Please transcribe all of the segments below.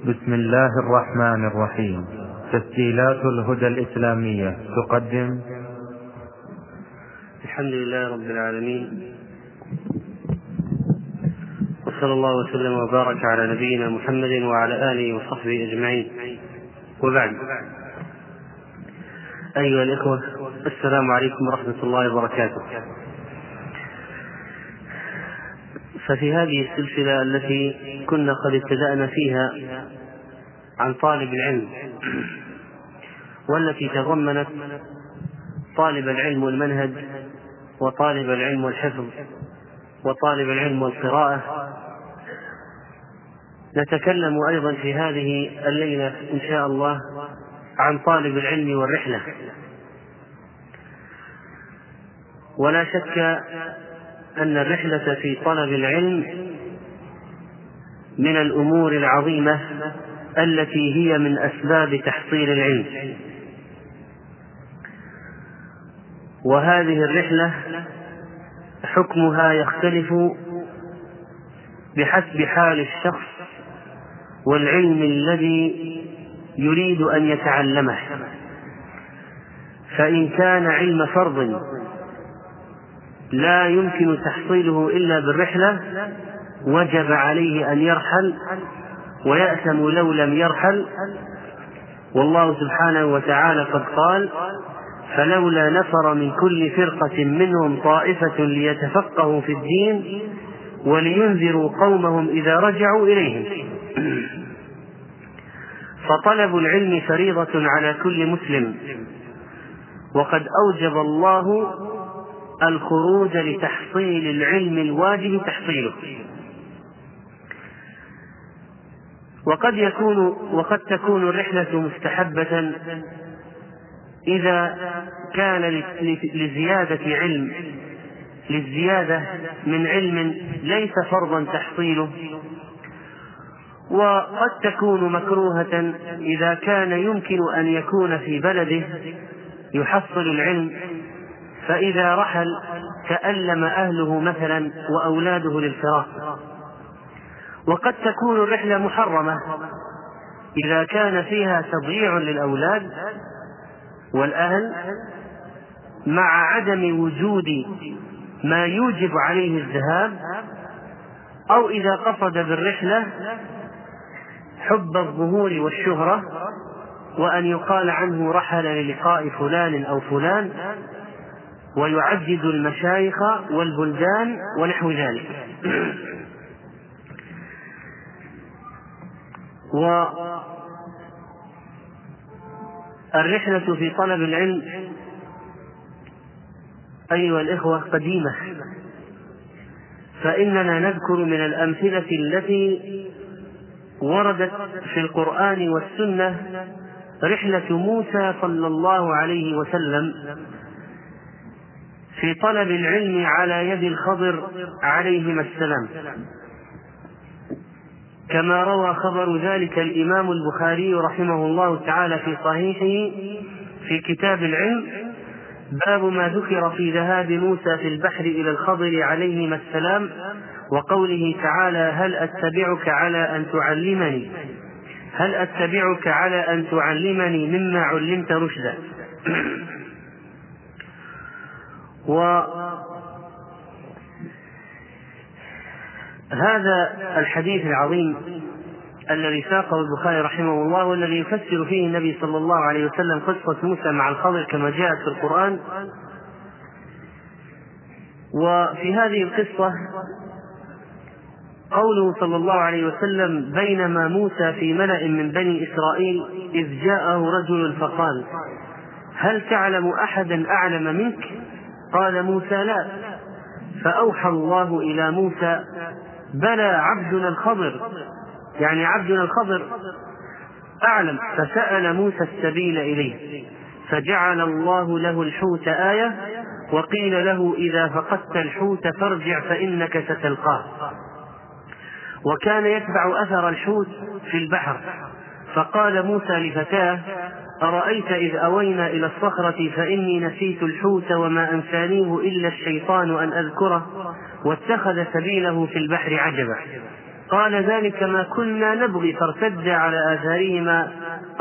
بسم الله الرحمن الرحيم. تسجيلات الهدى الإسلامية تقدم. الحمد لله رب العالمين، وصلى الله وسلم وبارك على نبينا محمد وعلى آله وصحبه أجمعين، وبعد. أيها الإخوة، السلام عليكم ورحمة الله وبركاته. ففي هذه السلسلة التي كنا قد ابتدأنا فيها عن طالب العلم، والتي تضمنت طالب العلم والمنهج، وطالب العلم والحفظ، وطالب العلم والقراءة، نتكلم أيضا في هذه الليلة إن شاء الله عن طالب العلم والرحلة. ولا شك أن الرحلة في طلب العلم من الأمور العظيمة التي هي من أسباب تحصيل العلم، وهذه الرحلة حكمها يختلف بحسب حال الشخص والعلم الذي يريد أن يتعلمه. فإن كان علم فرض لا يمكن تحصيله إلا بالرحلة وجب عليه أن يرحل، ويأثم لو لم يرحل. والله سبحانه وتعالى قد قال: فلولا نفر من كل فرقة منهم طائفة ليتفقهوا في الدين ولينذروا قومهم إذا رجعوا إليهم. فطلب العلم فريضة على كل مسلم، وقد أوجب الله الخروج لتحصيل العلم الواجب تحصيله. وقد تكون الرحلة مستحبة إذا كان للزيادة من علم ليس فرضا تحصيله، وقد تكون مكروهة إذا كان يمكن أن يكون في بلده يحصل العلم، فإذا رحل تألم أهله مثلا وأولاده للفراق. وقد تكون الرحلة محرمة إذا كان فيها تضييع للأولاد والأهل مع عدم وجود ما يوجب عليه الذهاب، أو إذا قصد بالرحلة حب الظهور والشهرة، وأن يقال عنه رحل للقاء فلان أو فلان، ويعدد المشايخ والبلدان ونحو ذلك. والرحلة في طلب العلم أيها الإخوة قديمة، فإننا نذكر من الأمثلة التي وردت في القرآن والسنة رحلة موسى صلى الله عليه وسلم في طلب العلم على يد الخضر عليهما السلام، كما روى خبر ذلك الإمام البخاري رحمه الله تعالى في صحيحه في كتاب العلم: باب ما ذكر في ذهاب موسى في البحر إلى الخضر عليهما السلام، وقوله تعالى: هل أتبعك على أن تعلمني مما علمت رشدا. وهذا الحديث العظيم الذي ساقه البخاري رحمه الله، والذي يفسر فيه النبي صلى الله عليه وسلم قصة موسى مع الخضر كما جاءت في القرآن. وفي هذه القصة قوله صلى الله عليه وسلم: بينما موسى في ملأ من بني إسرائيل إذ جاءه رجل فقال: هل تعلم أحدا أعلم منك؟ قال موسى: لا. فأوحى الله إلى موسى: بلى عبدنا الخضر، يعني عبدنا الخضر أعلم. فسأل موسى السبيل إليه، فجعل الله له الحوت آية، وقيل له: إذا فقدت الحوت فارجع فإنك ستلقاه. وكان يتبع أثر الحوت في البحر. فقال موسى لفتاه: أرأيت إذ أوينا إلى الصخرة فإني نسيت الحوت وما أنسانيه إلا الشيطان أن أذكره، واتخذ سبيله في البحر عجبا. قال ذلك ما كنا نبغي فارتد على آثارهما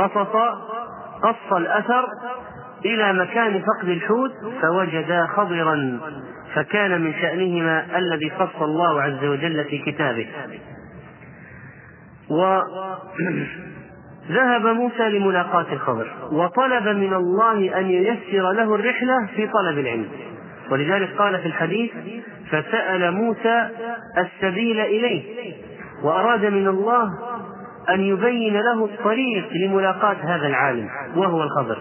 قص الأثر إلى مكان فقد الحوت فوجدا خضرا فكان من شأنهما الذي قص الله عز وجل في كتابه. وذهب موسى لملاقاة الخضر وطلب من الله أن ييسر له الرحلة في طلب العلم، ولذلك قال في الحديث فسأل موسى السبيل إليه، وأراد من الله أن يبين له الطريق لملاقاة هذا العالم وهو الخضر.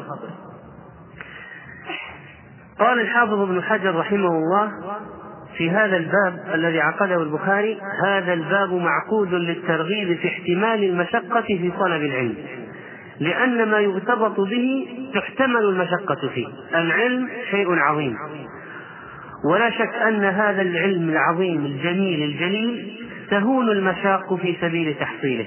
قال الحافظ ابن حجر رحمه الله في هذا الباب الذي عقده البخاري: هذا الباب معقود للترغيب في احتمال المشقة في طلب العلم، لأن ما يغتبط به تحتمل المشقة فيه. العلم شيء عظيم، ولا شك أن هذا العلم العظيم الجميل الجليل تهون المشاق في سبيل تحصيله.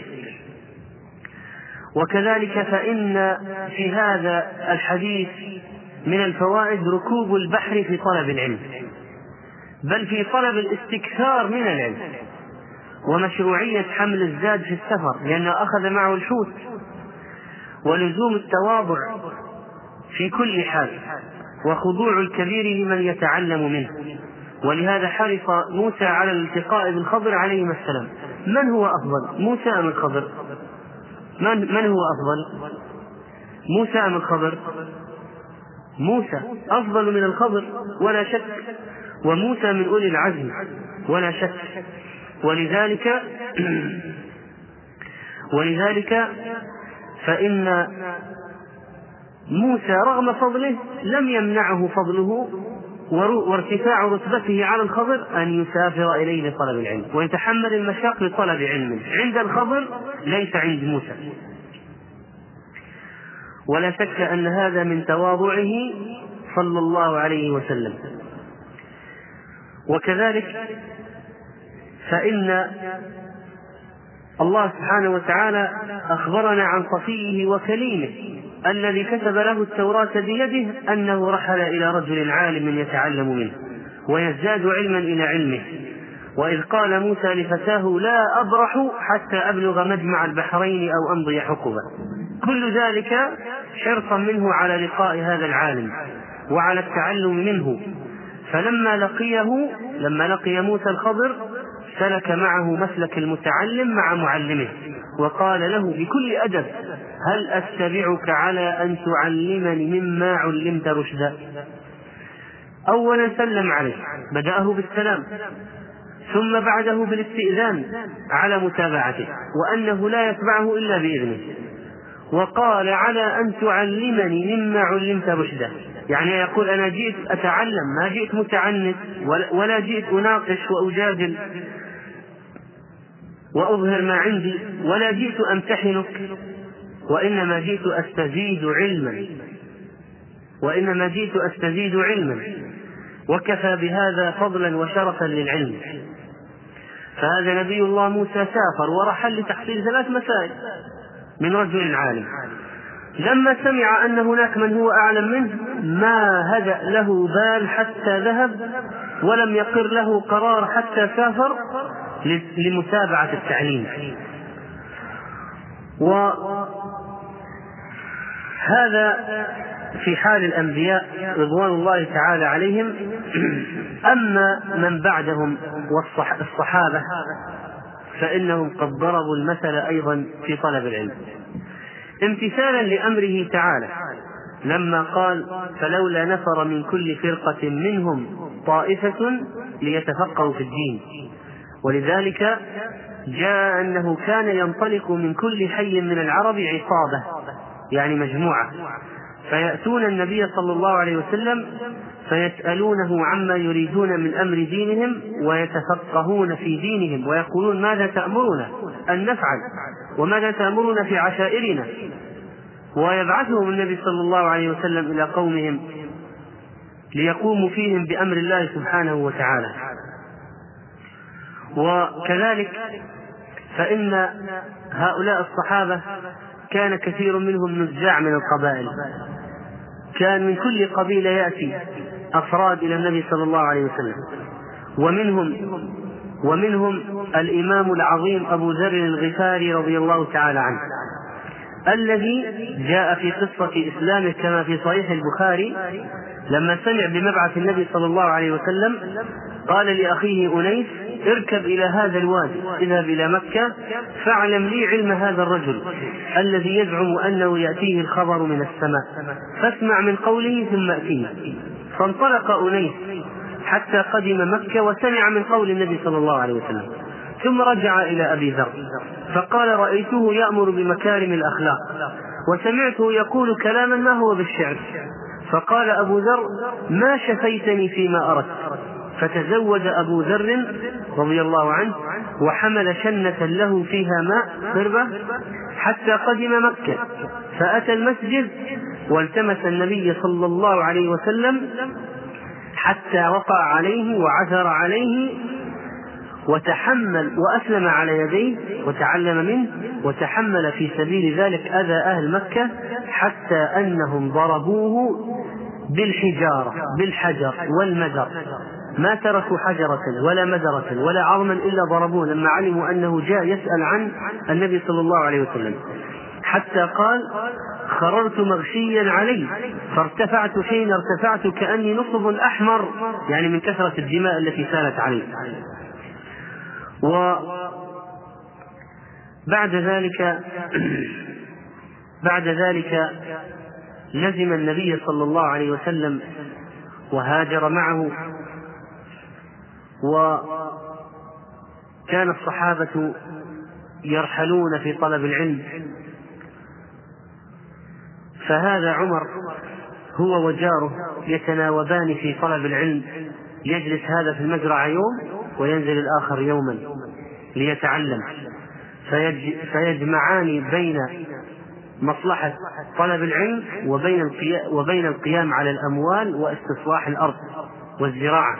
وكذلك فإن في هذا الحديث من الفوائد ركوب البحر في طلب العلم، بل في طلب الاستكثار من العلم، ومشروعية حمل الزاد في السفر لأنه أخذ معه الحوت، ولزوم التواضع في كل حال، وخضوع الكبير لمن يتعلم منه. ولهذا حرص موسى على الالتقاء بالخضر عليهما السلام. من هو أفضل، موسى أم الخضر؟ من هو أفضل، موسى أم الخضر؟ موسى أفضل من الخضر ولا شك، وموسى من أولي العزم ولا شك. ولذلك فإن موسى رغم فضله لم يمنعه فضله وارتفاع رتبته على الخضر أن يسافر إليه لطلب العلم ويتحمل المشاق لطلب علم عند الخضر ليس عند موسى. ولا شك أن هذا من تواضعه صلى الله عليه وسلم. وكذلك فإن الله سبحانه وتعالى أخبرنا عن صفيه وكليمه الذي كتب له التوراة بيده أنه رحل إلى رجل عالم يتعلم منه ويزداد علما إلى علمه. وإذ قال موسى لفتاه لا أبرح حتى أبلغ مجمع البحرين أو أمضي حقبا. كل ذلك حرصا منه على لقاء هذا العالم وعلى التعلم منه. فلما لقي موسى الخضر سلك معه مسلك المتعلم مع معلمه وقال له بكل أدب: هل أتبعك على أن تعلمني مما علمت رشدا؟ أولا سلم عليه، بدأه بالسلام، ثم بعده بالاستئذان على متابعته وأنه لا يتبعه إلا بإذنه، وقال: على أن تعلمني مما علمت رشدا، يعني يقول أنا جئت أتعلم، ما جئت متعنت ولا جئت أناقش وأجادل وأظهر ما عندي، ولا جئت أمتحنك، وإنما جئت أستزيد علما وكفى بهذا فضلا وشرفا للعلم. فهذا نبي الله موسى سافر ورحل لتحصيل 3 مسائل من رجل عالم. لما سمع أن هناك من هو أعلم منه ما هدأ له بال حتى ذهب، ولم يقر له قرار حتى سافر لمتابعة التعليم. وهذا في حال الأنبياء رضوان الله تعالى عليهم. أما من بعدهم والصحابة فإنهم قد ضربوا المثل أيضا في طلب العلم، امتثالا لأمره تعالى لما قال: فلولا نفر من كل فرقة منهم طائفة ليتفقهوا في الدين. ولذلك جاء أنه كان ينطلق من كل حي من العرب عصابة، يعني مجموعة، فيأتون النبي صلى الله عليه وسلم فيسألونه عما يريدون من أمر دينهم ويتفقهون في دينهم ويقولون: ماذا تأمرنا أن نفعل، وماذا تأمرنا في عشائرنا؟ ويبعثهم النبي صلى الله عليه وسلم إلى قومهم ليقوموا فيهم بأمر الله سبحانه وتعالى. وكذلك فإن هؤلاء الصحابة كان كثير منهم نزاع من القبائل، كان من كل قبيلة يأتي أفراد إلى النبي صلى الله عليه وسلم، ومنهم ومنهم الإمام العظيم أبو ذر الغفاري رضي الله تعالى عنه، الذي جاء في قصة إسلامه كما في صحيح البخاري لما سمع بمبعث النبي صلى الله عليه وسلم قال لأخيه أنيس: اركب إلى هذا الوادي، اذهب إلى مكة فاعلم لي علم هذا الرجل الذي يزعم أنه يأتيه الخبر من السماء، فاسمع من قوله ثم أتيه. فانطلق أنيس حتى قدم مكة وسمع من قول النبي صلى الله عليه وسلم، ثم رجع إلى أبي ذر فقال: رأيته يأمر بمكارم الأخلاق وسمعته يقول كلاما ما هو بالشعر. فقال أبو ذر: ما شفيتني فيما أردت. فتزود أبو ذر رضي الله عنه وحمل شنة له فيها ماء قربة حتى قدم مكة، فأتى المسجد والتمس النبي صلى الله عليه وسلم حتى وقع عليه وعثر عليه وتحمل وأسلم على يديه وتعلم منه وتحمل في سبيل ذلك أذى أهل مكة، حتى أنهم ضربوه بالحجر والمدر، ما تركوا حجرة ولا مدرة ولا عظما إلا ضربوه لما علموا أنه جاء يسأل عن النبي صلى الله عليه وسلم، حتى قال: خررت مغشيا علي فارتفعت، حين ارتفعت كأني نصب أحمر، يعني من كثرة الدماء التي سالت عليه. وبعد ذلك لزم النبي صلى الله عليه وسلم وهاجر معه، وكان الصحابة يرحلون في طلب العلم، فهذا عمر هو وجاره يتناوبان في طلب العلم، يجلس هذا في المزرعة يوم وينزل الآخر يوما ليتعلم، فيجمعان بين مصلحة طلب العلم وبين القيام على الأموال واستصلاح الأرض والزراعة.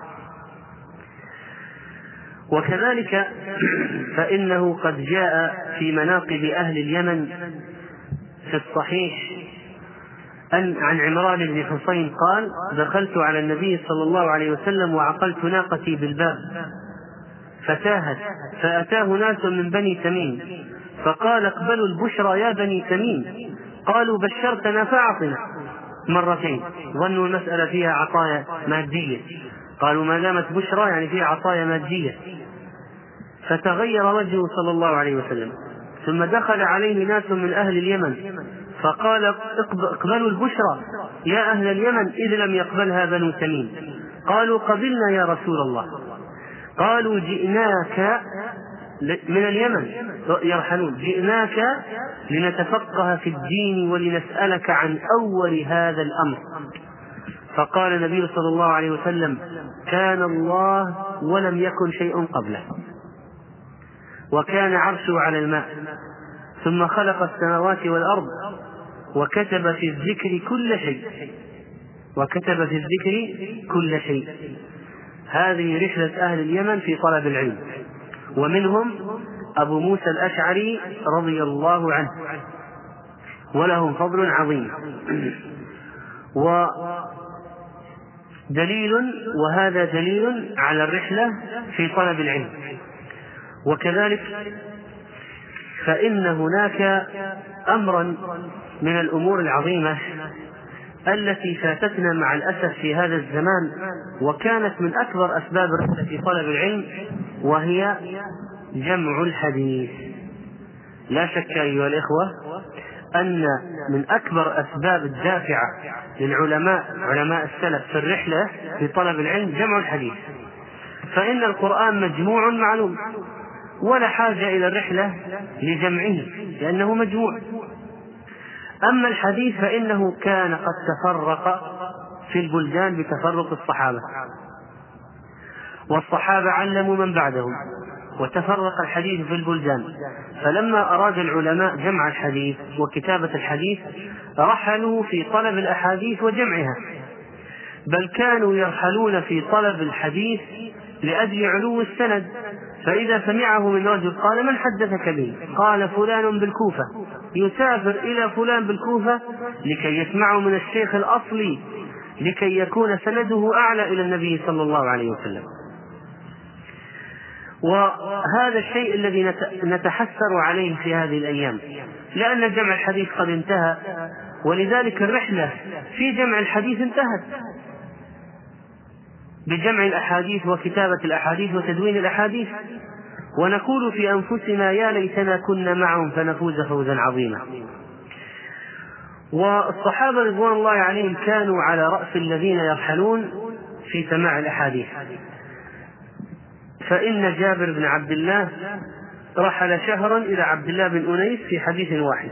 وكذلك فإنه قد جاء في مناقب أهل اليمن في الصحيح عن عمران بن حسين قال: دخلت على النبي صلى الله عليه وسلم وعقلت ناقتي بالباب فتاهت، فأتاه ناس من بني تميم فقال: اقبلوا البشرى يا بني تميم. قالوا: بشرتنا فأعطنا، مرتين، ظنوا المسألة فيها عطايا مادية، قالوا ما دامت بشرى يعني فيها عطايا مادية. فتغير وجهه صلى الله عليه وسلم، ثم دخل عليه ناس من أهل اليمن فقال: اقبلوا البشرى يا أهل اليمن، إذ لم يقبلها بنو تميم. قالوا: قبلنا يا رسول الله. قالوا: جئناك من اليمن يرحلون، جئناك لنتفقه في الدين ولنسألك عن أول هذا الأمر. فقال النبي صلى الله عليه وسلم: كان الله ولم يكن شيء قبله، وكان عرشه على الماء، ثم خلق السماوات والأرض، وكتب في الذكر كل شيء. هذه رحلة أهل اليمن في طلب العلم، ومنهم أبو موسى الأشعري رضي الله عنه، ولهم فضل عظيم. وهذا دليل على الرحلة في طلب العلم. وكذلك فإن هناك أمرا من الأمور العظيمة التي فاتتنا مع الأسف في هذا الزمان، وكانت من أكبر أسباب الرحلة في طلب العلم، وهي جمع الحديث. لا شك أيها الإخوة أن من أكبر أسباب الدافعة علماء السلف في الرحلة في طلب العلم جمع الحديث، فإن القرآن مجموع معلوم، ولا حاجة إلى الرحلة لجمعه لأنه مجموع. أما الحديث فإنه كان قد تفرق في البلدان بتفرق الصحابة، والصحابة علموا من بعدهم، وتفرق الحديث في البلدان. فلما أراد العلماء جمع الحديث وكتابة الحديث رحلوا في طلب الأحاديث وجمعها، بل كانوا يرحلون في طلب الحديث لأجل علو السند، فإذا سمعه من رجل قال: من حدثك به؟ قال: فلان بالكوفة. يسافر إلى فلان بالكوفة لكي يسمعه من الشيخ الأصلي، لكي يكون سنده أعلى إلى النبي صلى الله عليه وسلم. وهذا الشيء الذي نتحسر عليه في هذه الأيام، لأن جمع الحديث قد انتهى، ولذلك الرحلة في جمع الحديث انتهت بجمع الأحاديث وكتابة الأحاديث وتدوين الأحاديث، ونقول في أنفسنا يا ليتنا كنا معهم فنفوز فوزا عظيما. والصحابة رضوان الله عليهم كانوا على رأس الذين يرحلون في سماع الأحاديث، فإن جابر بن عبد الله رحل شهرا إلى عبد الله بن أنيس في حديث واحد،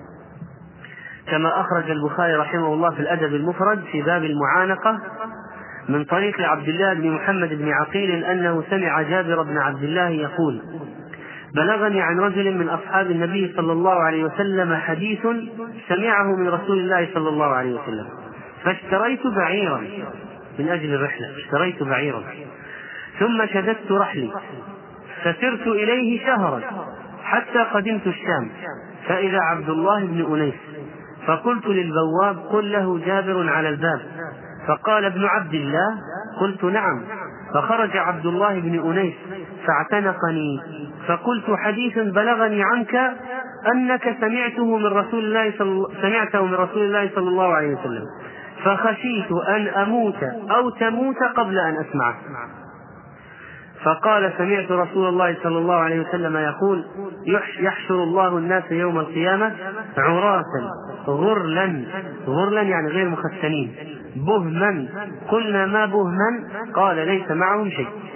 كما أخرج البخاري رحمه الله في الأدب المفرد في باب المعانقة من طريق عبد الله بن محمد بن عقيل أنه سمع جابر بن عبد الله يقول: بلغني عن رجل من أصحاب النبي صلى الله عليه وسلم حديث سمعه من رسول الله صلى الله عليه وسلم، فاشتريت بعيرا من أجل الرحلة، اشتريت بعيرا ثم شددت رحلي فسرت إليه شهرا حتى قدمت الشام، فإذا عبد الله بن أنيس، فقلت للبواب: قل له جابر على الباب. فقال: ابن عبد الله؟ قلت: نعم. فخرج عبد الله بن أنيس فاعتنقني، فقلت: حديث بلغني عنك أنك سمعته من رسول الله صلى الله عليه وسلم، فخشيت أن أموت أو تموت قبل أن أسمعه. فقال: سمعت رسول الله صلى الله عليه وسلم يقول: يحشر الله الناس يوم القيامة عراة غرلا، غرلا يعني غير مختنين، بهما. قلنا: ما بهما؟ قال: ليس معهم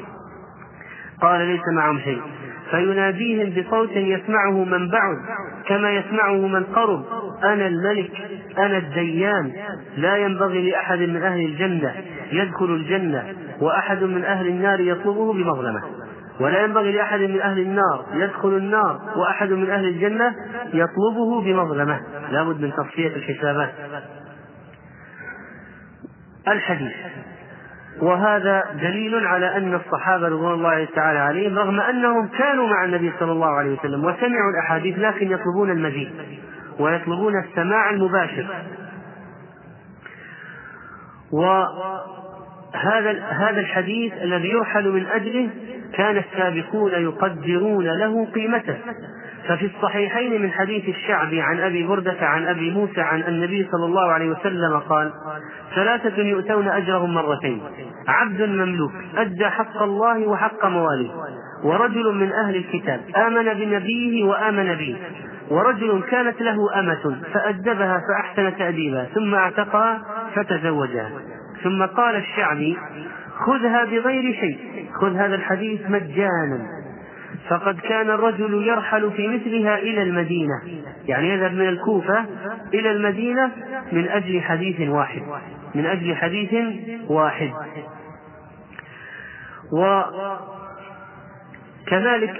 شيء، فيناديهم بصوت يسمعه من بعد كما يسمعه من قرب: أنا الملك، أنا الديان، لا ينبغي لأحد من أهل الجنة يدخل الجنة وأحد من أهل النار يطلبه بمظلمة، ولا ينبغي لأحد من أهل النار يدخل النار وأحد من أهل الجنة يطلبه بمظلمة. لا بد من تصفية الحسابات. الحديث، وهذا دليل على أن الصحابة رضوان الله تعالى عليهم رغم أنهم كانوا مع النبي صلى الله عليه وسلم وسمعوا الأحاديث، لكن يطلبون المزيد ويطلبون السماع المباشر. وهذا الحديث الذي يرحل من أجله كان السابقون يقدرون له قيمته. ففي الصحيحين من حديث الشعبي عن أبي بردة عن أبي موسى عن النبي صلى الله عليه وسلم قال: 3 يؤتون أجرهم مرتين: عبد مملوك أدى حق الله وحق مواليه، ورجل من أهل الكتاب آمن بنبيه وآمن به، ورجل كانت له أمة فأدبها فأحسن تأديبها ثم اعتقها فتزوجها. ثم قال الشعبي: خذها بغير شيء، خذ هذا الحديث مجانا، فقد كان الرجل يرحل في مثلها إلى المدينة، يعني يذهب من الكوفة إلى المدينة من أجل حديث واحد. وكذلك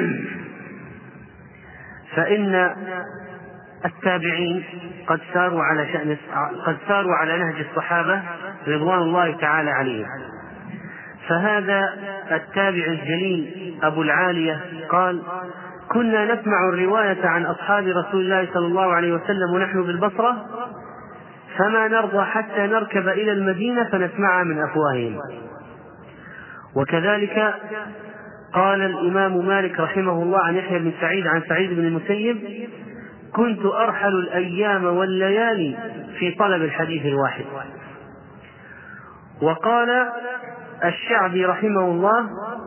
فإن التابعين قد ساروا على نهج الصحابة رضوان الله تعالى عليهم. فهذا التابع الجليل أبو العالية قال: كنا نسمع الرواية عن أصحاب رسول الله صلى الله عليه وسلم ونحن بالبصرة، فما نرضى حتى نركب إلى المدينة فنسمعها من أفواههم. وكذلك قال الإمام مالك رحمه الله عن يحيى بن سعيد عن سعيد بن المسيب: كنت أرحل الأيام والليالي في طلب الحديث الواحد. وقال الشعبي رحمه الله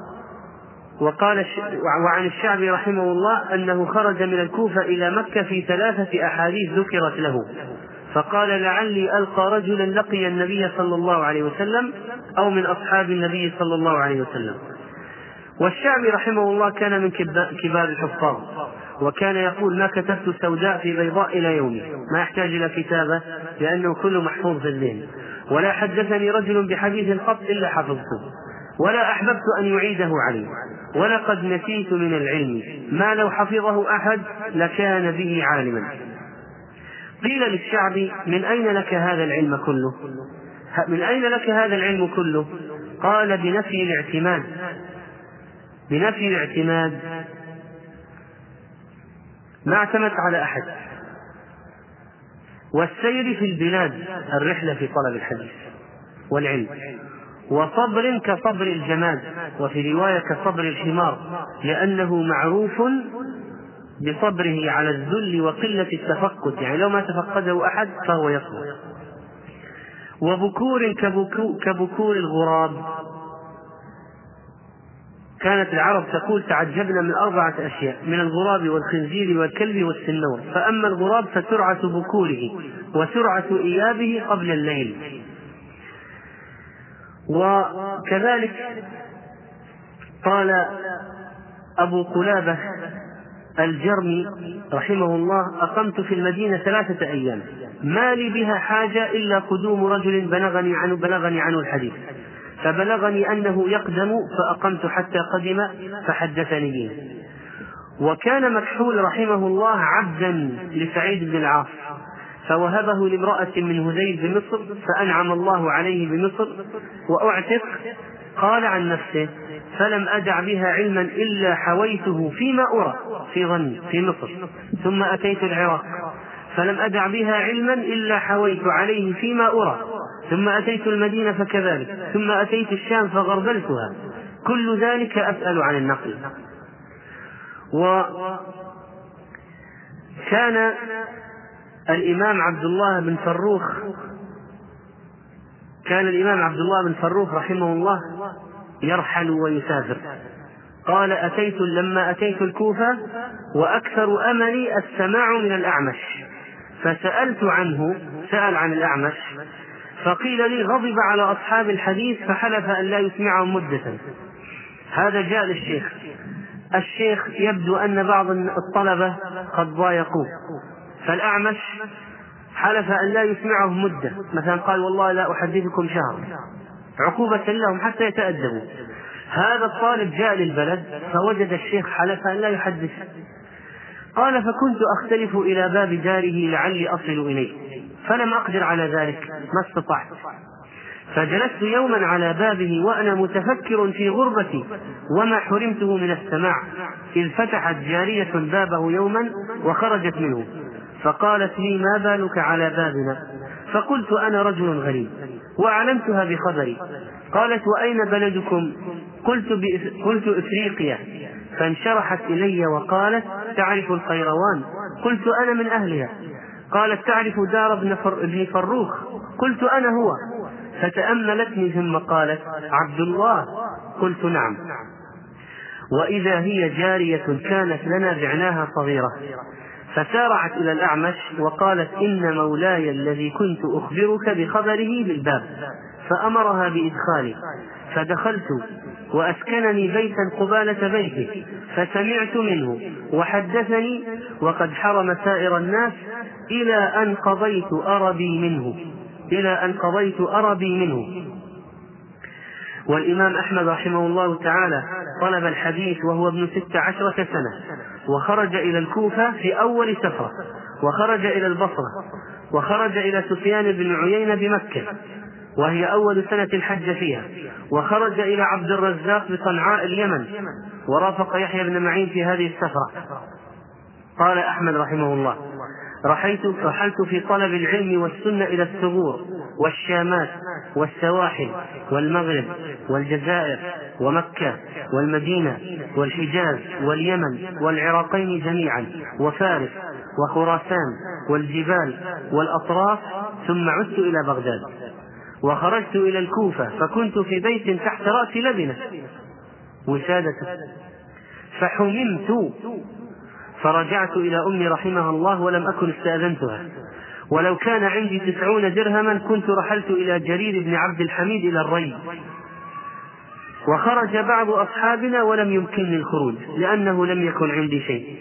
وعن الشعبي رحمه الله أنه خرج من الكوفة إلى مكة في 3 أحاديث ذكرت له، فقال: لعلي ألقى رجلا لقي النبي صلى الله عليه وسلم أو من أصحاب النبي صلى الله عليه وسلم. والشعبي رحمه الله كان من كبار الحفاظ، وكان يقول: ما كتبت سوداء في بيضاء إلى يومي، ما يحتاج إلى كتابة لأنه كله محفوظ في الذهن، ولا حدثني رجل بحديث قط إلا حفظته، ولا أحببت أن يعيده علي، ولقد نسيت من العلم ما لو حفظه أحد لكان به عالما. قيل للشعبي: من أين لك هذا العلم كله؟ قال: بنفي الاعتماد، ما اعتمدت على أحد، والسير في البلاد، الرحلة في طلب الحديث والعلم، وصبر كصبر الجماد، وفي رواية كصبر الحمار، لأنه معروف بصبره على الذل وقلة التفقد، يعني لو ما تفقده أحد فهو يصبر. وبكور كبكور الغراب. كانت العرب تقول تعجبنا من 4 أشياء: من الغراب والخنزير والكلب والسنور، فأما الغراب فسرعة بكوره وسرعة إيابه قبل الليل. وكذلك قال أبو قلابة الجرمي رحمه الله: أقمت في المدينة 3 أيام ما لي بها حاجة إلا قدوم رجل بلغني عنه الحديث، فبلغني أنه يقدم فأقمت حتى قدم فحدثني به. وكان مكحول رحمه الله عبدا لسعيد بن العاص، فوهبه لامرأة من هذيل بمصر، فأنعم الله عليه بمصر وأعتق. قال عن نفسه: فلم أدع بها علما إلا حويته فيما أرى في ظني في مصر، ثم أتيت العراق فلم أدع بها علما إلا حويت عليه فيما أرى، ثم أتيت المدينة فكذلك، ثم أتيت الشام فغربلتها، كل ذلك أسأل عن النقل. وكان الإمام عبد الله بن فروخ رحمه الله يرحل ويسافر. قال: لما أتيت الكوفة وأكثر أملي السماع من الأعمش، فسألت عنه، سأل عن الأعمش، فقيل لي: غضب على أصحاب الحديث فحلف أن لا يسمعهم مدة. هذا جاء للشيخ. الشيخ يبدو أن بعض الطلبة قد ضايقوه، فالأعمش حلف أن لا يسمعهم مدة، مثلا قال: والله لا أحدثكم شهر، عقوبة لهم حتى يتأدبوا. هذا الطالب جاء للبلد فوجد الشيخ حلف أن لا يحدث. قال: فكنت أختلف إلى باب داره لعلي أصل إليه، فلم أقدر على ذلك، ما استطعت، فجلست يوما على بابه وأنا متفكر في غربتي وما حرمته من السماع، إذ فتحت جارية بابه يوما وخرجت منه، فقالت لي: ما بالك على بابنا؟ فقلت: أنا رجل غريب، وأعلمتها بخبري. قالت: وأين بلدكم؟ قلت: إفريقيا. فانشرحت إلي وقالت: تعرف القيروان؟ قلت: أنا من أهلها. قالت: تعرف دار ابن فروخ؟ قلت: أنا هو. فتأملتني ثم قالت: عبد الله؟ قلت: نعم. وإذا هي جارية كانت لنا بعناها صغيرة، فسارعت إلى الأعمش وقالت: إن مولاي الذي كنت أخبرك بخبره بالباب، فأمرها بإدخالي، فدخلت وأسكنني بيتا قبالة بيته، فسمعت منه وحدثني، وقد حرم سائر الناس إلى أن قضيت أربي منه. والإمام أحمد رحمه الله تعالى طلب الحديث وهو ابن 16 سنة، وخرج إلى الكوفة في أول سفرة، وخرج إلى البصرة، وخرج إلى سفيان بن عيينة بمكة وهي أول سنة الحج فيها، وخرج إلى عبد الرزاق بصنعاء اليمن، ورافق يحيى بن معين في هذه السفرة. قال أحمد رحمه الله: رحلت في طلب العلم والسنة إلى الثغور والشامات والسواحل والمغرب والجزائر ومكة والمدينة والحجاز واليمن والعراقين جميعا وفارس وخراسان والجبال والأطراف، ثم عدت إلى بغداد، وخرجت إلى الكوفة، فكنت في بيت تحت رأس لبنة وسادة، فحممت فرجعت إلى أمي رحمها الله ولم أكن استأذنتها، ولو كان عندي 90 درهما كنت رحلت إلى جرير بن عبد الحميد إلى الري. وخرج بعض أصحابنا ولم يمكنني الخروج لأنه لم يكن عندي شيء.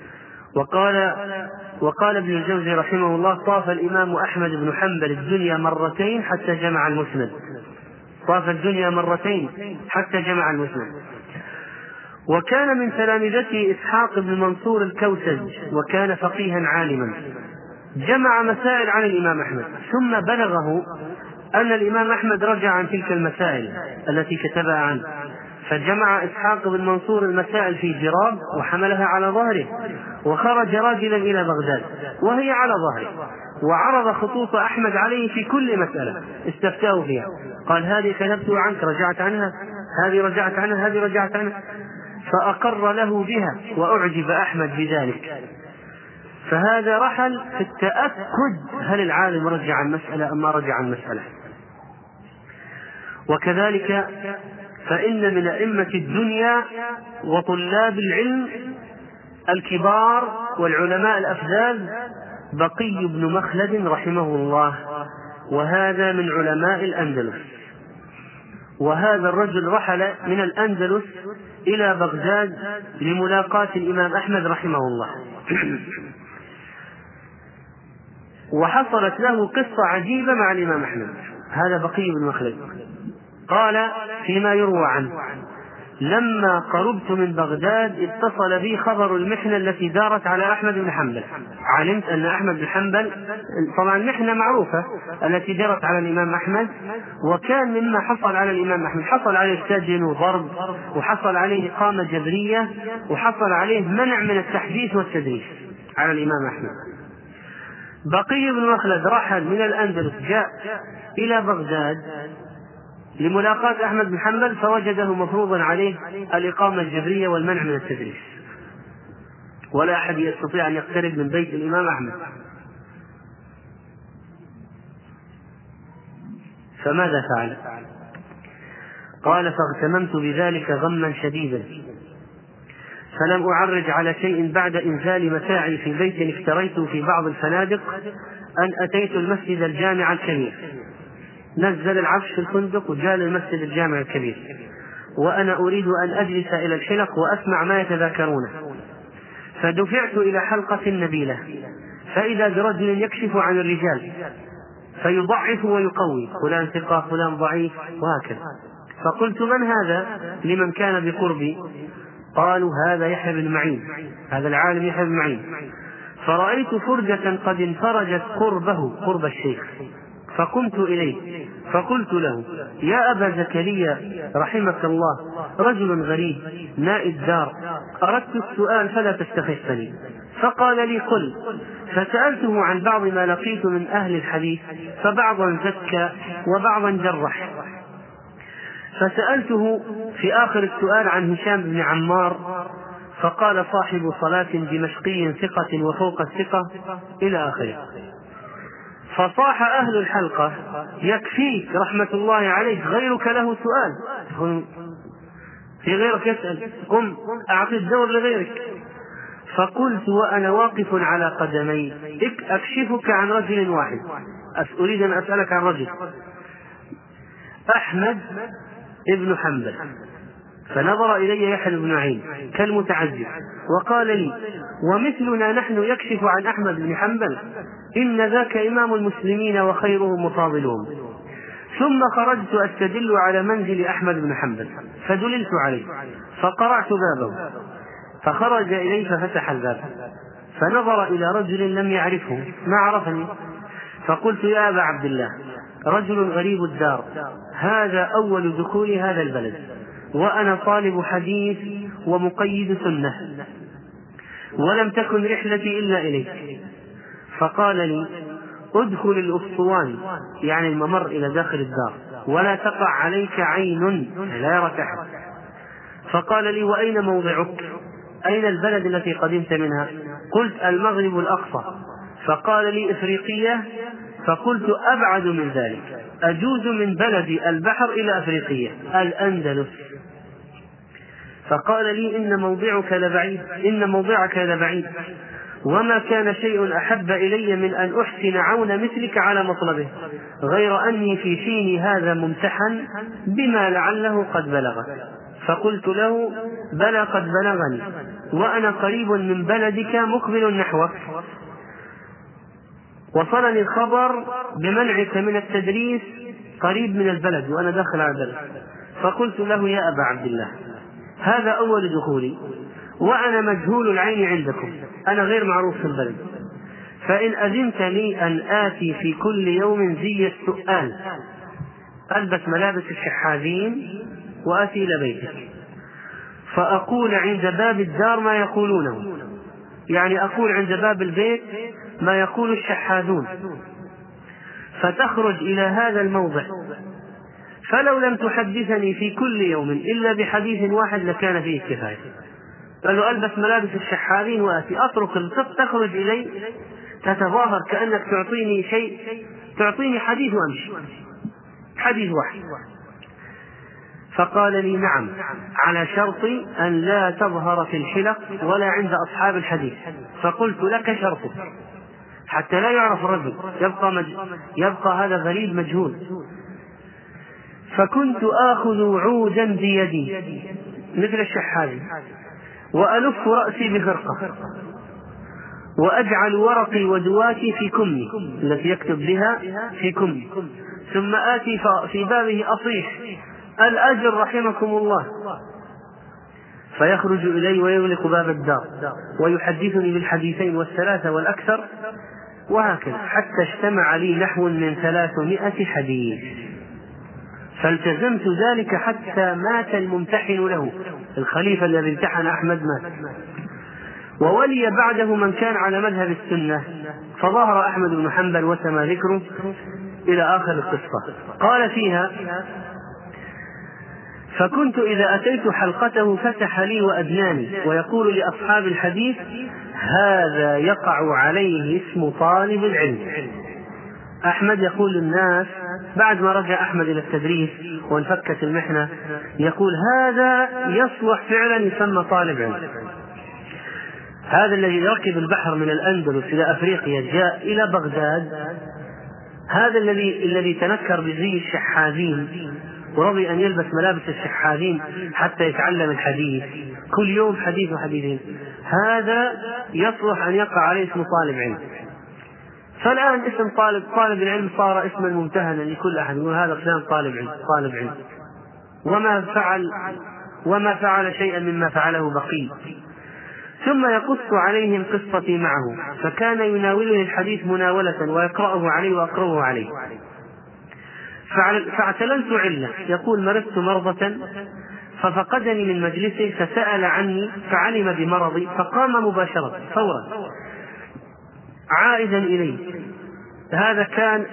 وقال ابن الجوزي رحمه الله: طاف الإمام أحمد بن حنبل الدنيا مرتين حتى جمع المسند. طاف الدنيا مرتين حتى جمع المسند. وكان من تلامذته إسحاق بن منصور الكوسج، وكان فقيها عالما، جمع مسائل عن الإمام أحمد، ثم بلغه أن الإمام أحمد رجع عن تلك المسائل التي كتبها عنه، فجمع إسحاق بن منصور المسائل في جراب وحملها على ظهره، وخرج راجلا إلى بغداد وهي على ظهره، وعرض خطوط أحمد عليه في كل مسألة استفتاه فيها، قال هذه كتبت عنك رجعت عنها، هذه رجعت عنها، هذه رجعت عنها، فأقر له بها وأعجب أحمد بذلك. فهذا رحل في التأكد هل العالم رجع عن مسألة أم ما رجع عن مسألة. وكذلك فإن من أئمة الدنيا وطلاب العلم الكبار والعلماء الأفذاذ بقي بن مخلد رحمه الله، وهذا من علماء الأندلس. وهذا الرجل رحل من الأندلس إلى بغداد لملاقاة الإمام أحمد رحمه الله. وحصلت له قصة عجيبة مع الإمام أحمد. هذا بقي بن مخلد قال فيما يروى عنه: لما قربت من بغداد اتصل بي خبر المحنة التي دارت على أحمد بن حنبل. علمت أن أحمد بن حنبل طبعا محنة معروفة التي دارت على الإمام أحمد، وكان مما حصل على الإمام أحمد حصل عليه سجن وضرب، وحصل عليه إقامة جبرية، وحصل عليه منع من التحديث والتدريس على الإمام أحمد. بقي بن مخلد رحل من الأندلس جاء إلى بغداد لملاقاة أحمد بن حنبل، فوجده مفروضا عليه الإقامة الجبرية والمنع من التدريس، ولا أحد يستطيع أن يقترب من بيت الإمام أحمد. فماذا فعل؟ قال: فاغتممت بذلك غما شديدا، فلم أعرج على شيء بعد إنزال متاعي في بيت اشتريته في بعض الفنادق أن أتيت المسجد الجامع الكبير. نزل العفش في الفندق وجاء للمسجد الجامع الكبير، وأنا أريد أن أجلس إلى الحلق وأسمع ما يتذاكرونه. فدفعت إلى حلقة نبيلة، فإذا برجل يكشف عن الرجال فيضعف ويقوي، فلان ثقة فلان ضعيف وهكذا. فقلت: من هذا؟ لمن كان بقربي. قالوا: هذا يحيى بن معين، هذا العالم يحيى بن معين. فرأيت فرجة قد انفرجت قرب الشيخ، فقمت إليه فقلت له: يا أبا زكريا رحمك الله، رجل غريب نائب دار، أردت السؤال فلا تستخفني. فقال لي: قل. فسألته عن بعض ما لقيت من أهل الحديث، فبعضا زكى وبعضا جرح. فسألته في آخر السؤال عن هشام بن عمار، فقال: صاحب صلاة دمشقي ثقة وفوق الثقة إلى آخره. فصاح أهل الحلقة: يكفيك رحمة الله عليك، غيرك له سؤال، في غيرك يسأل، قم أعطي الدور لغيرك. فقلت وأنا واقف على قدمي: أكشفك عن رجل واحد، أريد أن أسألك عن رجل، أحمد ابن حنبل. فنظر إلي يحيى بن معين كالمتعجب وقال لي: ومثلنا نحن يكشف عن أحمد بن حنبل؟ إن ذاك إمام المسلمين وخيرهم وفاضلهم. ثم خرجت أستدل على منزل أحمد بن حنبل، فدللت عليه، فقرعت بابه، فخرج إلي ففتح الباب، فنظر إلى رجل لم يعرفه، ما عرفني. فقلت: يا أبا عبد الله، رجل غريب الدار، هذا أول دخول هذا البلد، وأنا طالب حديث ومقيد سنة، ولم تكن رحلتي إلا إليك. فقال لي: ادخل الأسطوان، يعني الممر إلى داخل الدار، ولا تقع عليك عين، لا يراك أحد. فقال لي: وأين موضعك؟ أين البلد التي قدمت منها؟ قلت: المغرب الأقصى. فقال لي: إفريقية؟ فقلت: أبعد من ذلك، أجوز من بلدي البحر إلى أفريقية، الأندلس. فقال لي: إن موضعك لبعيد، وما كان شيء أحب إلي من أن أحسن عون مثلك على مطلبه، غير أني في حين هذا ممتحن بما لعله قد بلغك. فقلت له: بلى قد بلغني، وأنا قريب من بلدك مقبل نحوك، وصلني الخبر بمنعك من التدريس قريب من البلد وأنا داخل على البلد. فقلت له: يا أبا عبد الله، هذا أول دخولي، وأنا مجهول العين عندكم، أنا غير معروف في البلد، فإن أذنت لي أن آتي في كل يوم زي السؤال، ألبس ملابس الشحاذين وآتي إلى بيتك، فأقول عند باب الدار ما يقولونه، يعني أقول عند باب البيت ما يقول الشحاذون، فتخرج إلى هذا الموضع، فلو لم تحدثني في كل يوم إلا بحديث واحد لكان فيه كفاية. قالوا ألبس ملابس الشحاذين وأتي أترك الطب، تخرج إلي تتظاهر كأنك تعطيني شيء، تعطيني حديث وأمشي، حديث واحد. فقال لي نعم، على شرط أن لا تظهر في الحلق ولا عند أصحاب الحديث. فقلت لك شرطك حتى لا يعرف الرجل، يبقى هذا غريب مجهول. فكنت آخذ عودا بيدي مثل الشحاذ وألف رأسي بخرقة وأجعل ورقي ودواتي في كمي التي يكتب بها في كمي، ثم آتي في بابه أصيح الأجر رحمكم الله، فيخرج إلي ويغلق باب الدار ويحدثني بالحديثين والثلاثة والأكثر، وهكذا حتى اجتمع لي نحو من 300 حديث. فالتزمت ذلك حتى مات الممتحن له، الخليفة الذي امتحن أحمد مات، وولي بعده من كان على مذهب السنة، فظهر أحمد بن حنبل وسمى ذكره إلى آخر القصة. قال فيها: فكنت إذا أتيت حلقته فتح لي وأدناني ويقول لأصحاب الحديث: هذا يقع عليه اسم طالب العلم. أحمد يقول للناس بعد ما رجع أحمد إلى التدريس وانفكت المحنة، يقول: هذا يصلح فعلا يسمى طالب علم. هذا الذي ركب البحر من الأندلس إلى أفريقيا جاء إلى بغداد، هذا الذي تنكر بزي الشحاذين ورضي أن يلبس ملابس الشحاذين حتى يتعلم الحديث، كل يوم حديث وحديثين، هذا يصلح أن يقع عليه اسم طالب علم. فالآن اسم طالب العلم صار اسما ممتهنا لكل أحد، يقول هذا فلان طالب علم، وما فعل شيئا مما فعله بقي. ثم يقص عليهم قصتي معه، فكان يناولني الحديث مناولة ويقرأه علي وأقرأه عليه. فاعتللت علة، يقول: مرضت مرضة ففقدني من مجلسه فسأل عني فعلم بمرضي فقام مباشرة فورا عائدا إلي. هذا كان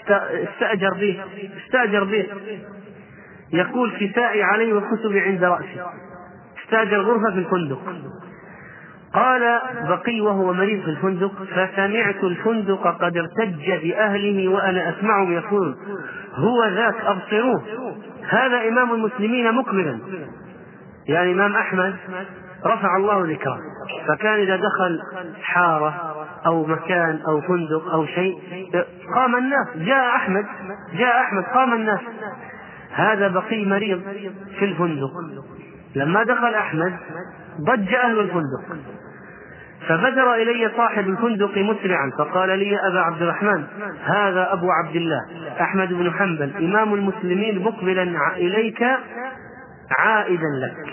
استأجر به، يقول: كسائي علي وكتبي عند رأسي، استأجر غرفة في الفندق. قال بقي وهو مريض في الفندق: فسمعت الفندق قد ارتج بأهله وأنا أسمعهم يقول: هو ذاك أبصروه، هذا إمام المسلمين مكملا، يعني إمام أحمد رفع الله ذكره. فكان إذا دخل حارة أو مكان أو فندق أو شيء قام الناس، جاء أحمد قام الناس. هذا بقي مريض في الفندق، لما دخل أحمد ضج أهل الفندق، فبدر إلي صاحب الفندق مسرعا فقال لي: يا أبا عبد الرحمن، هذا أبو عبد الله أحمد بن حنبل إمام المسلمين مقبلا إليك عائدا لك.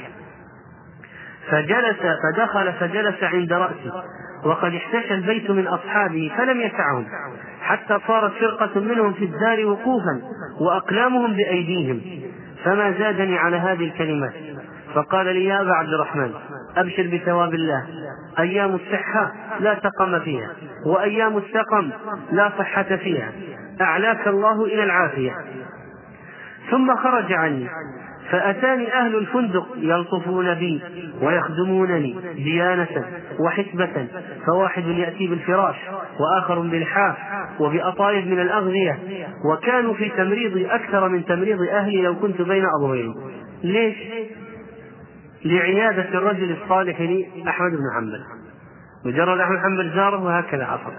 فجلس عند رأسي، وقد احتشى البيت من أصحابه فلم يسعهم، حتى صارت فرقة منهم في الدار وقوفا وأقلامهم بأيديهم، فما زادني على هذه الكلمات. فقال لي: يا أبا عبد الرحمن، أبشر بثواب الله، أيام الصحة لا سقم فيها، وأيام السقم لا صحة فيها، أعلاك الله إلى العافية. ثم خرج عني، فأتاني أهل الفندق يلطفون بي ويخدمونني ديانة وحسبة، فواحد يأتي بالفراش وآخر بالحاف وبأطايب من الأغذية، وكانوا في تمريضي أكثر من تمريض أهلي لو كنت بين أظهرهم. ليش؟ لعيادة الرجل الصالح لي أحمد بن حنبل، مجرد أحمد بن حنبل زاره وهكذا عصر.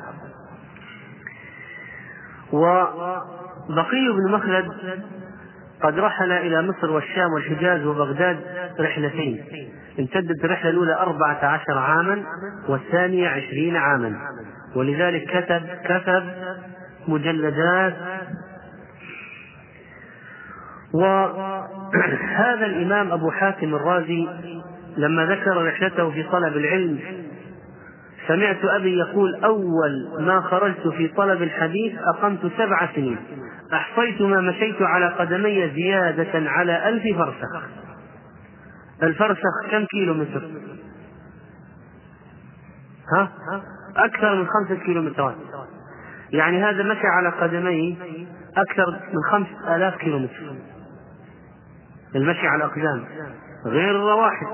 وبقي بن مخلد قد رحل إلى مصر والشام والحجاز وبغداد رحلتين، امتدت الرحلة الأولى 14 عاما والثانية 20 عاما، ولذلك كتب مجلدات. وهذا الإمام أبو حاتم الرازي لما ذكر رحلته في طلب العلم، سمعت أبي يقول: أول ما خرجت في طلب الحديث أقمت 7 سنين، أحصيت ما مشيت على قدمي زيادة على 1000 فرسخ. الفرسخ كم كيلو متر؟ أكثر من 5 كيلومترات، يعني هذا مشى على قدميه أكثر من 5000 كيلومتر، المشي على الأقدام غير الرواحل.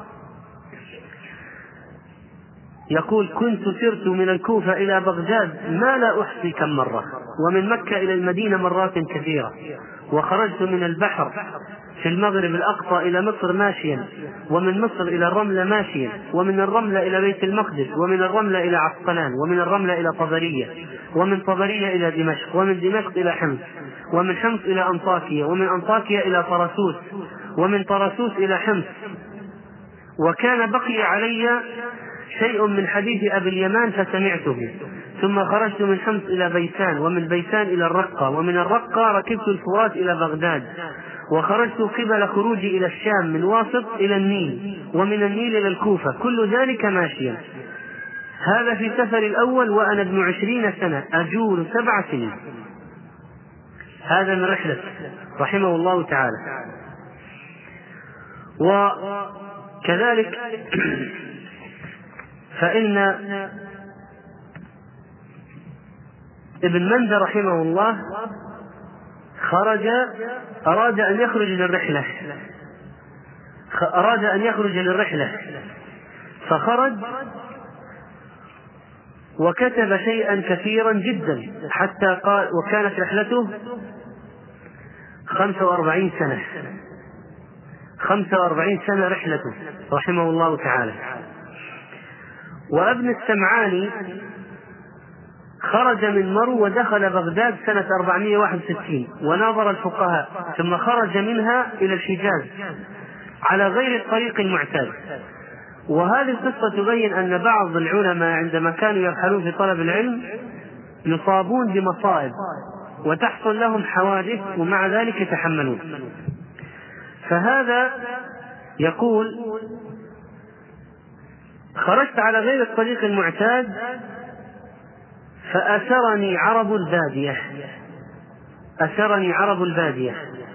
يقول: كنت سرت من الكوفة إلى بغداد ما لا أحصي كم مرة، ومن مكة إلى المدينة مرات كثيرة، وخرجت من البحر في المغرب الأقصى إلى مصر ماشيا، ومن مصر إلى الرملة ماشيا، ومن الرملة إلى بيت المقدس، ومن الرملة إلى عسقلان، ومن الرملة إلى طبرية، ومن طبرية إلى دمشق، ومن دمشق إلى حمص، ومن حمص إلى أنطاكية، ومن أنطاكية إلى طرسوس، ومن طرسوس إلى حمص. وكان بقي علي شيء من حديث أبي اليمان فسمعته. ثم خرجت من حمص إلى بيسان، ومن بيسان إلى الرقة، ومن الرقة ركبت الفرات إلى بغداد، وخرجت قبل خروجي إلى الشام من واسط إلى النيل، ومن النيل إلى الكوفة، كل ذلك ماشيا. هذا في سفر الأول وأنا ابن 20 سنة أجول 7 سنين. هذا من رحلة رحمه الله تعالى. وكذلك فإن ابن مندى رحمه الله أراد أن يخرج للرحلة فخرج وكتب شيئا كثيرا جدا حتى قال، وكانت رحلته 45 سنة، 45 سنة رحلته رحمه الله تعالى. وابن السمعاني خرج من مرو ودخل بغداد سنة 461 وناظر الفقهاء، ثم خرج منها إلى الحجاز على غير الطريق المعتاد. وهذه القصة تبين أن بعض العلماء عندما كانوا يرحلون في طلب العلم يصابون بمصائب وتحصل لهم حوادث، ومع ذلك يتحملون. فهذا يقول: خرجت على غير الطريق المعتاد فأسرني عرب البادية،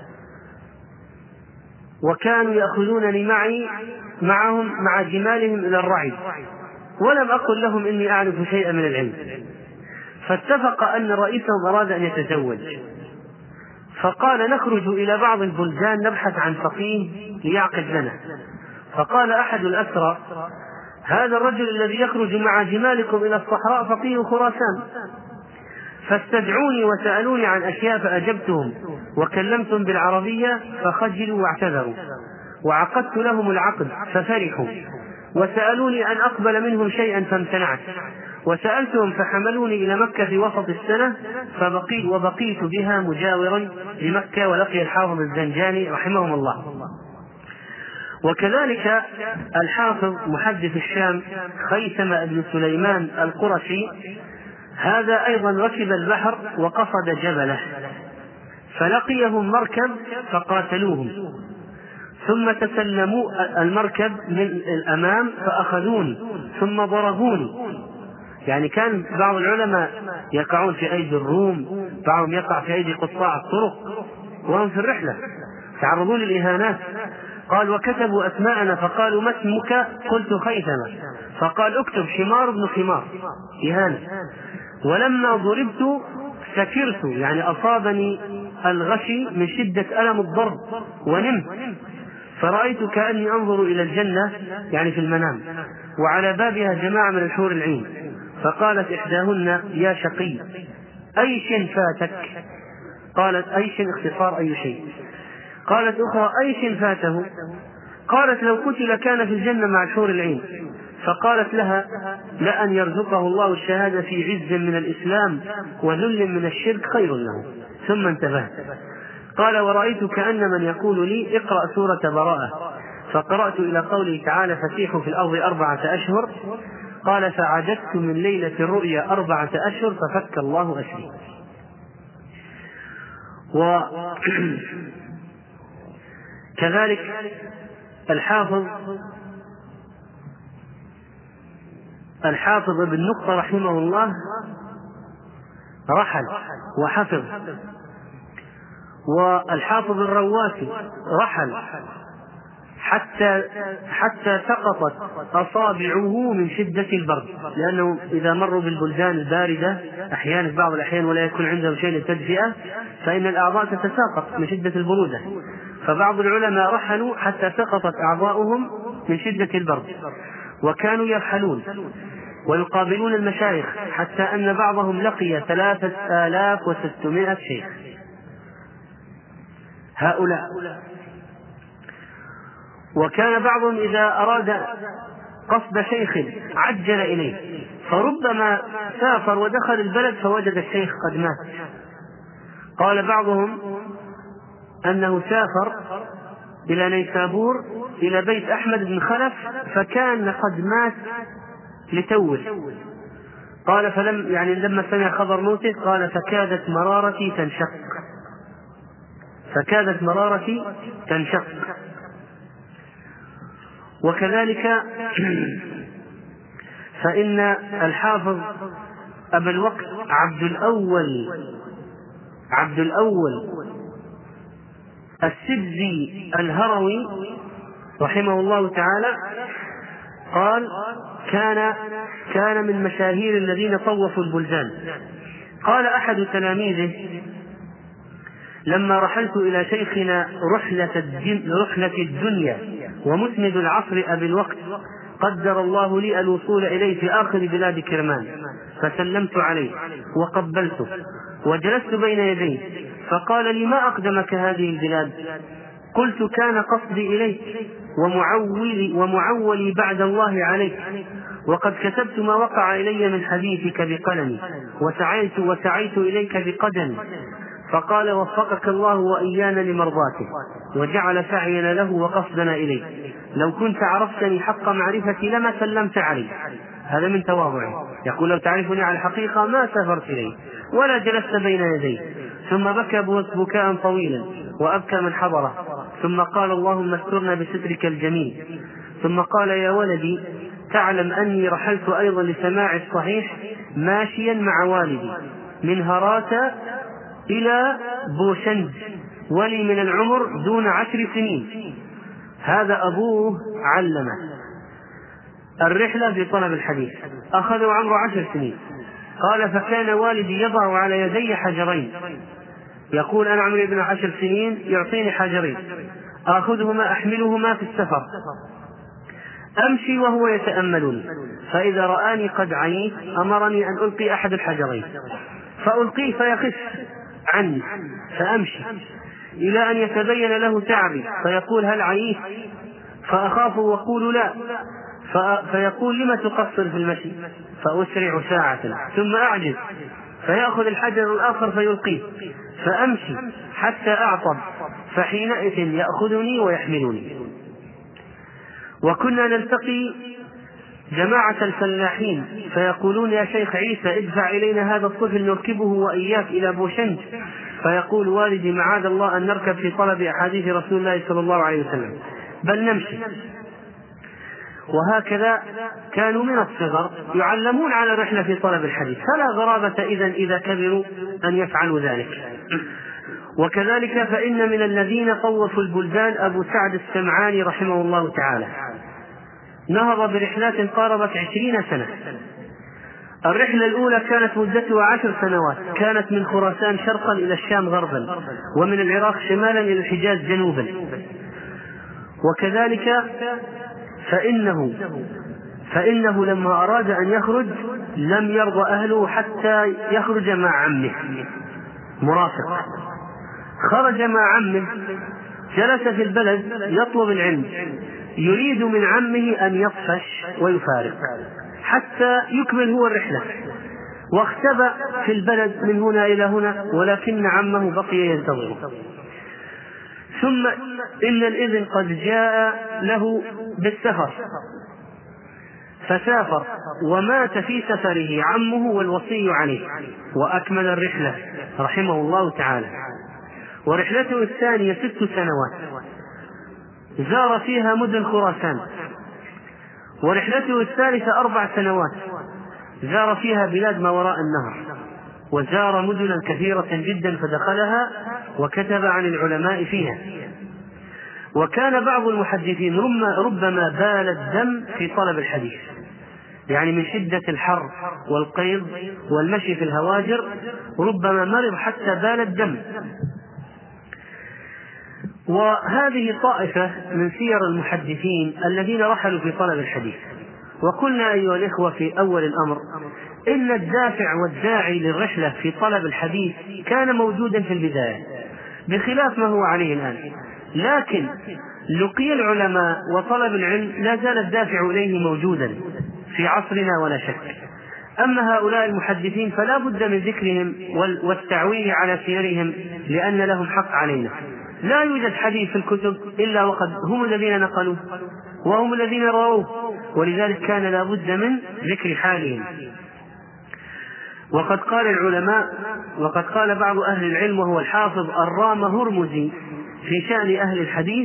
وكانوا يأخذونني معهم مع جمالهم إلى الرعي، ولم أقل لهم إني أعرف شيئا من العلم. فاتفق أن رئيسهم أراد أن يتزوج، فقال: نخرج إلى بعض البلدان نبحث عن فقيه ليعقد لنا. فقال أحد الأسرى: هذا الرجل الذي يخرج مع جمالكم إلى الصحراء فقيه خراسان. فاستدعوني وسألوني عن أشياء فأجبتهم، وكلمتم بالعربية فخجلوا واعتذروا، وعقدت لهم العقد ففرحوا، وسألوني أن أقبل منهم شيئا فامتنعت، وسألتهم فحملوني إلى مكة في وسط السنة وبقيت بها مجاورا لمكة. ولقي الحافظ الزنجاني رحمهم الله. وكذلك الحافظ محدث الشام خيثمة بن سليمان القرشي، هذا أيضا ركب البحر وقصد جبله، فلقيهم مركب فقاتلوهم، ثم تسلموا المركب من الأمام فأخذوني ثم ضربوني. يعني كان بعض العلماء يقعون في أيدي الروم، بعضهم يقع في أيدي قطاع الطرق وهم في الرحلة تعرضون للإهانات. قال: وكتبوا أسماءنا فقالوا: ما اسمك؟ قلت: خيثمة. فقال: اكتب حمار بن حمار، إهانة. ولما ضربت سكرت، يعني أصابني الغشي من شدة ألم الضرب ونمت، فرأيت كأني أنظر إلى الجنة، يعني في المنام، وعلى بابها جماعة من الحور العين. فقالت إحداهن: يا شقي أي شيء فاتك؟ قالت: أي شيء اختصار أي شيء. قالت أخرى: أي شيء فاته؟ قالت: لو قتل كان في الجنة مع الحور العين. فقالت لها: لأن يرزقه الله الشهادة في عز من الإسلام وذل من الشرك خير له. ثم انتبهت. قال: ورأيت كأن من يقول لي: اقرأ سورة براءة. فقرأت إلى قوله تعالى: فسيحوا في الأرض 4 أشهر. قال: فعددت من ليلة الرؤيا 4 أشهر ففك الله أسري. وكذلك الحافظ ابن نقطة رحمه الله رحل وحفظ، والحافظ الرواسي رحل حتى سقطت أصابعه من شدة البرد، لأنه إذا مروا بالبلدان الباردة أحيانا في بعض الأحيان ولا يكون عندهم شيء للتدفئة فإن الأعضاء تتساقط من شدة البرودة، فبعض العلماء رحلوا حتى سقطت أعضاؤهم من شدة البرد، وكانوا يرحلون ويقابلون المشايخ حتى أن بعضهم لقي 3600 شيخ. هؤلاء، وكان بعضهم إذا أراد قصد شيخ عجل إليه، فربما سافر ودخل البلد فوجد الشيخ قد مات. قال بعضهم أنه سافر إلى نيسابور إلى بيت أحمد بن خلف فكان قد مات لتوه. قال لما سمع خبر موته قال فكادت مرارتي تنشق. وكذلك فإن الحافظ أبا الوقت عبد الأول السبزي الهروي رحمه الله تعالى قال كان من مشاهير الذين طوفوا البلدان. قال أحد تلاميذه لما رحلت إلى شيخنا رحلة الدنيا ومسند العصر أبي الوقت قدر الله لي الوصول إليه في آخر بلاد كرمان، فسلمت عليه وقبلته وجلست بين يديه، فقال لي ما أقدمك هذه البلاد؟ قلت كان قصدي إليك ومعولي بعد الله عليك، وقد كتبت ما وقع إلي من حديثك بقلمي وسعيت إليك بقدمي. فقال وفقك الله وإيانا لمرضاته وجعل سعينا له وقصدنا إليه، لو كنت عرفتني حق معرفتي لما سلمت علي. هذا من تواضعه، يقول لو تعرفني على الحقيقة ما سافرت إليه ولا جلست بين يديه. ثم بكى بكاء طويلا وأبكى من حضره، ثم قال اللهم استرنا بسترك الجميل. ثم قال يا ولدي تعلم أني رحلت أيضا لسماع الصحيح ماشيا مع والدي من هرات إلى بوشنج ولي من العمر دون 10 سنين. هذا أبوه علمه الرحلة في طلب الحديث، أخذوا عمره 10 سنين. قال فكان والدي يضع على يدي حجرين، يقول أنا عمري ابن 10 سنين يعطيني حجرين آخذهما أحملهما في السفر، أمشي وهو يتأملني، فإذا رآني قد عييت أمرني أن ألقي أحد الحجرين فألقيه فيخف عني فأمشي إلى أن يتبين له تعبي فيقول هل عييت؟ فأخاف وأقول لا، فيقول لما تقصر في المشي؟ فأسرع ساعة ثم أعجز فيأخذ الحجر الآخر فيلقيه فأمشي حتى أعطب فحينئذ يأخذني ويحملني. وكنا نلتقي جماعة الفلاحين فيقولون يا شيخ عيسى ادفع إلينا هذا الطفل نركبه وإياك إلى بوشنج، فيقول والدي معاذ الله أن نركب في طلب أحاديث رسول الله صلى الله عليه وسلم بل نمشي. وهكذا كانوا من الصغر يعلمون على الرحلة في طلب الحديث، فلا غرابة إذا كبروا أن يفعلوا ذلك. وكذلك فإن من الذين طوفوا البلدان أبو سعد السمعاني رحمه الله تعالى نهض برحلات قاربت 20 سنة. الرحلة الأولى كانت مدتها 10 سنوات، كانت من خراسان شرقا إلى الشام غربا، ومن العراق شمالا إلى الحجاز جنوبا. وكذلك فإنه لما أراد أن يخرج لم يرضى أهله حتى يخرج مع عمه مرافق. خرج مع عمه، جلس في البلد يطلب العلم، يريد من عمه أن يطفش ويفارق حتى يكمل هو الرحلة، واختبأ في البلد من هنا إلى هنا، ولكن عمه بقي ينتظره. ثم إن الإذن قد جاء له بالسفر فسافر، ومات في سفره عمه والوصي عليه، وأكمل الرحلة رحمه الله تعالى. ورحلته الثانية 6 سنوات زار فيها مدن خراسان. ورحلته الثالثة 4 سنوات زار فيها بلاد ما وراء النهر، وزار مدنا كثيرة جدا فدخلها وكتب عن العلماء فيها. وكان بعض المحدثين ربما بال الدم في طلب الحديث، يعني من شدة الحر والقيض والمشي في الهواجر ربما مرض حتى بال الدم. وهذه طائفة من سير المحدثين الذين رحلوا في طلب الحديث. وقلنا أيها الإخوة في أول الأمر إن الدافع والداعي للرحلة في طلب الحديث كان موجودا في البداية بخلاف ما هو عليه الآن، لكن لقي العلماء وطلب العلم لا زال الدافع إليه موجودا في عصرنا ولا شك. أما هؤلاء المحدثين فلا بد من ذكرهم والتعويل على سيرهم لأن لهم حق علينا. لا يوجد حديث في الكتب إلا وقد هم الذين نقلوه وهم الذين رووه، ولذلك كان لا بد من ذكر حالهم. وقد قال العلماء، وقد قال بعض أهل العلم وهو الحافظ الرام هرمزي في شأن أهل الحديث: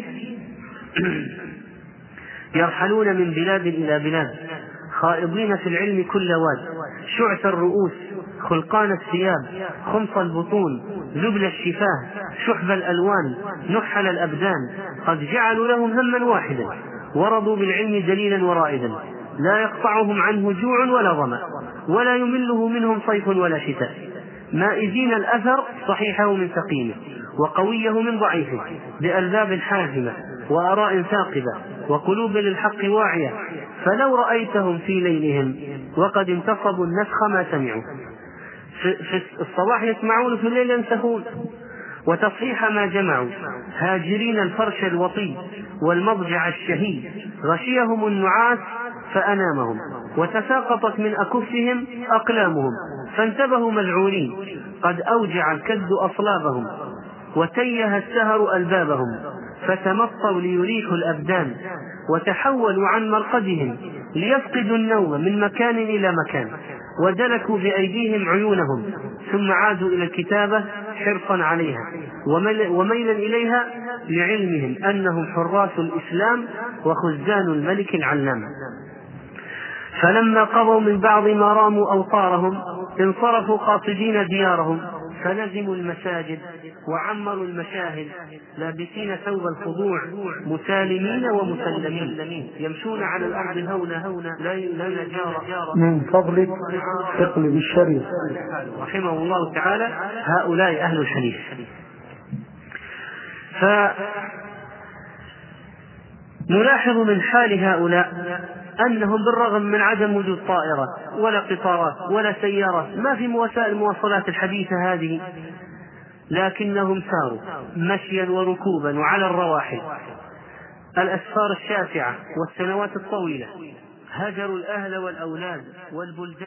يرحلون من بلاد إلى بلاد خائضين في العلم كل واد، شعث الرؤوس خلقان الثياب خمص البطون ذبل الشفاه شحب الألوان نحل الأبدان، قد جعلوا لهم هما واحدا ورضوا بالعلم دليلا ورائدا، لا يقطعهم عنه جوع ولا ظمأ ولا يمله منهم صيف ولا شتاء، مائزين الأثر صحيحه من سقيمه وقويه من ضعيفه بألباب حازمة وآراء ثاقبة وقلوب للحق واعية، فلو رأيتهم في ليلهم وقد انتصبوا النسخ ما سمعوا، في الصباح يسمعون في الليل ينسخون، وتصحيح ما جمعوا، هاجرين الفرش الوطي والمضجع الشهي، غشيهم النعاس فأنامهم وتساقطت من أكفهم أقلامهم، فانتبهوا مذعورين، قد أوجع الكد أصلابهم وتيه السهر ألبابهم، فتمطوا ليريحوا الأبدان وتحولوا عن مرقدهم ليفقدوا النوم من مكان إلى مكان، ودلكوا بأيديهم عيونهم ثم عادوا إلى الكتابة حرصا عليها وميلا إليها لعلمهم أنهم حراس الإسلام وخزان الملك العلام. فلما قضوا من بعض ما راموا أوطارهم انصرفوا قاصدين ديارهم، فلزموا المساجد وعمروا المشاهد لابسين ثوب الخضوع مسالمين ومسلمين، يمشون على الأرض هونا لا يجار. من فضلك اقلب الشريف. رحمه الله تعالى هؤلاء أهل الحديث. فنلاحظ من حال هؤلاء أنهم بالرغم من عدم وجود طائرات ولا قطارات ولا سيارات، ما في وسائل المواصلات الحديثة هذه، لكنهم ساروا مشيا وركوبا وعلى الرواحل الأسفار الشاسعة والسنوات الطويلة، هاجروا الأهل والأولاد والبلدان